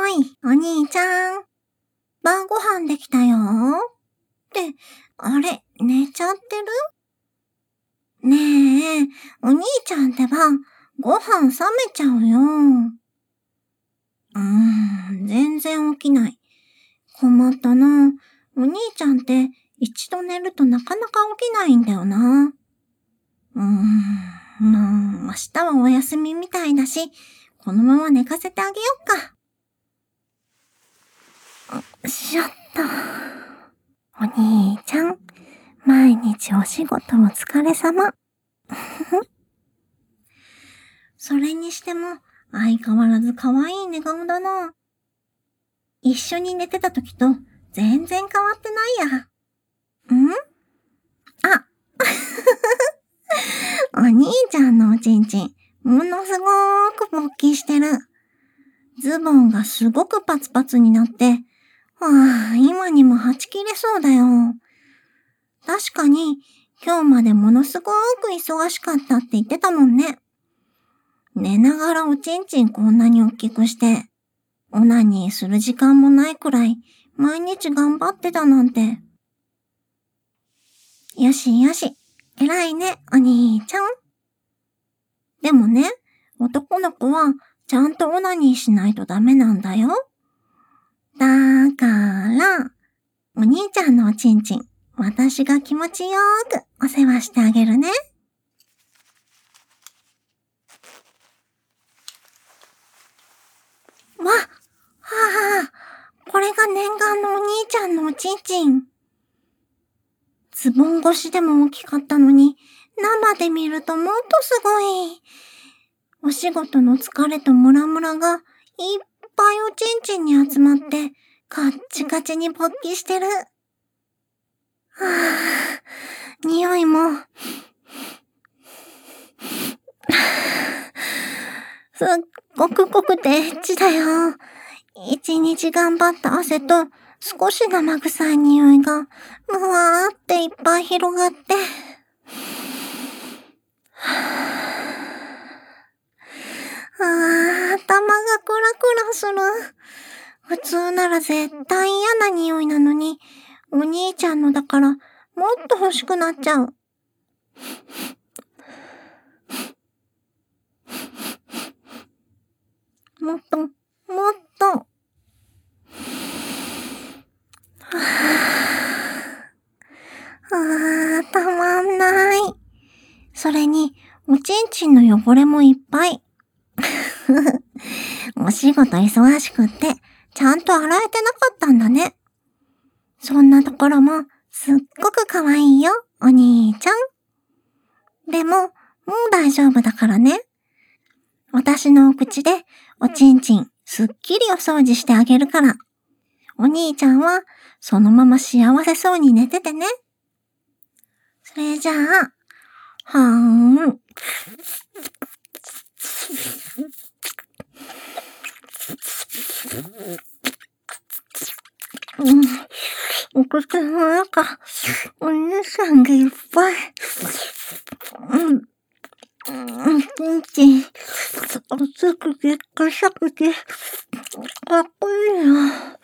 お兄ちゃん。晩ご飯できたよ。って、あれ、寝ちゃってる？ねえ、お兄ちゃんってば、ご飯冷めちゃうよ。全然起きない。困ったな。お兄ちゃんって一度寝るとなかなか起きないんだよな。明日はお休みみたいだし、このまま寝かせてあげよっか。しょっと。お兄ちゃん、毎日お仕事お疲れ様。それにしても、相変わらず可愛い寝顔だな。一緒に寝てた時と全然変わってないや。あお兄ちゃんのおちんちん、ものすごーく勃起してる。ズボンがすごくパツパツになって、今にもはち切れそうだよ。確かに、今日までものすごーく忙しかったって言ってたもんね。寝ながらおちんちんこんなに大きくして、オナニーする時間もないくらい、毎日頑張ってたなんて。よしよし、偉いね、お兄ちゃん。でもね、男の子はちゃんとオナニーしないとダメなんだよ。だから、お兄ちゃんのおちんちん、私が気持ちよーくお世話してあげるね。これが念願のお兄ちゃんのおちんちん。ズボン越しでも大きかったのに、生で見るともっとすごい。お仕事の疲れとムラムラがいっぱいおちんちんに集まって、カッチカチに勃起してる。匂いも、すっごく濃くてエッチだよ。一日頑張った汗と少し生臭い匂いが、うわーっていっぱい広がって。頭がクラクラする。普通なら絶対嫌な匂いなのに、お兄ちゃんのだからもっと欲しくなっちゃう。もっと、もっと。たまんない。それに、おちんちんの汚れもいっぱい。お仕事忙しくって、ちゃんと洗えてなかったんだね。そんなところも、すっごく可愛いよ、お兄ちゃん。でも、もう大丈夫だからね。私のお口で、おちんちん、すっきりお掃除してあげるから。お兄ちゃんは、そのまま幸せそうに寝ててね。それじゃあ、お口の中、お兄さんがいっぱい。ちんちん、熱くて、臭くて、かっこいいな。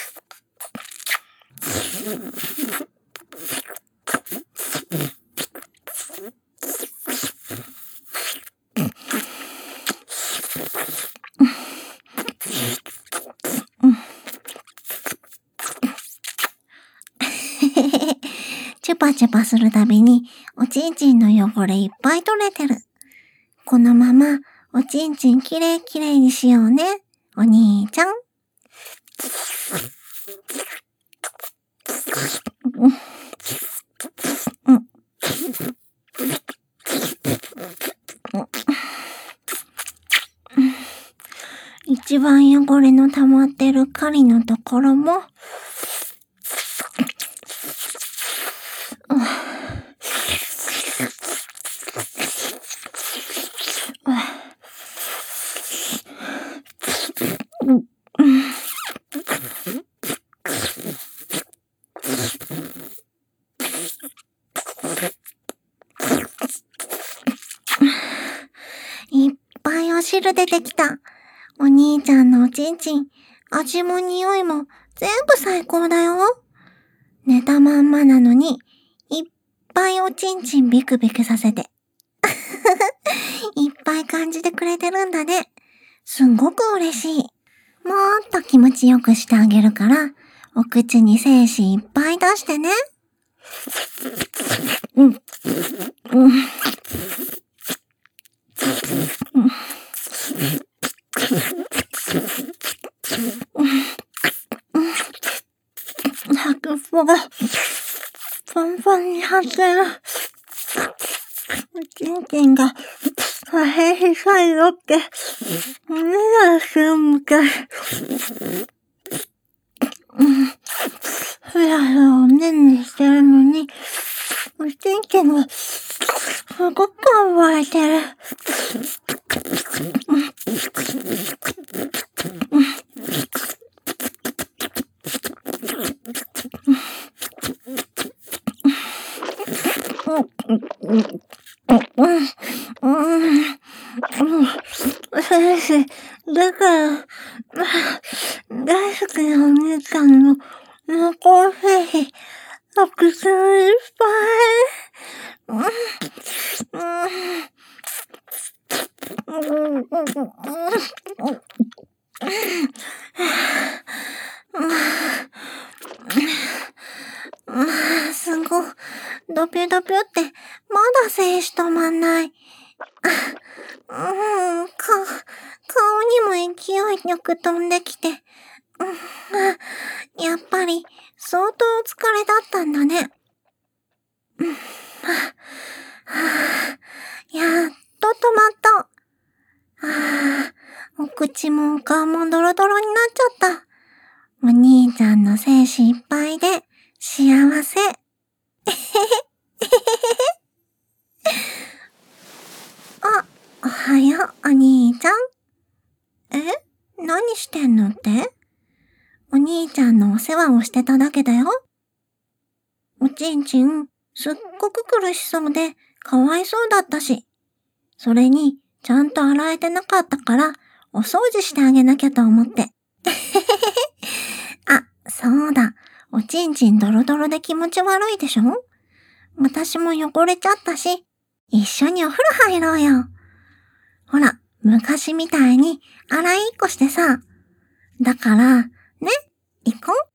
チュパチュパするたびに、おちんちんの汚れいっぱい取れてる。このまま、おちんちんきれいきれいにしようね、お兄ちゃん。一番汚れの溜まってる狩りのところも、いっぱいお汁出てきた。お兄ちゃんのおちんちん、 味も匂いも全部最高だよ。寝たまんまなのに、いっぱいおちんちんビクビクさせて。いっぱい感じてくれてるんだね。すんごく嬉しい。もっと気持ちよくしてあげるから、お口に精子いっぱい出してね。先っぽがパンパンに張ってる。おちんちんが破片したいよって胸がしてむけ。ふやふやおねんねしてるのに、おちんちんがすごく暴れてる。先生、だから、大好きなお姉ちゃんの濃厚精子、たくさんいっぱい。すごい。ドピュドピュって、まだ精子止まんない。顔にも勢いよく飛んできて。やっぱり、相当お疲れだったんだね。やっと止まった。お口もお顔もドロドロになっちゃった。お兄ちゃんの精子いっぱいで、幸せ。あ、おはよう、お兄ちゃん。何してんのって？お兄ちゃんのお世話をしてただけだよ。おちんちん、すっごく苦しそうで、かわいそうだったし。それに、ちゃんと洗えてなかったから、お掃除してあげなきゃと思って。あ、そうだ。おちんちんドロドロで気持ち悪いでしょ？私も汚れちゃったし、一緒にお風呂入ろうよ。ほら、昔みたいに洗いっこしてさ。だから、ね、行こう。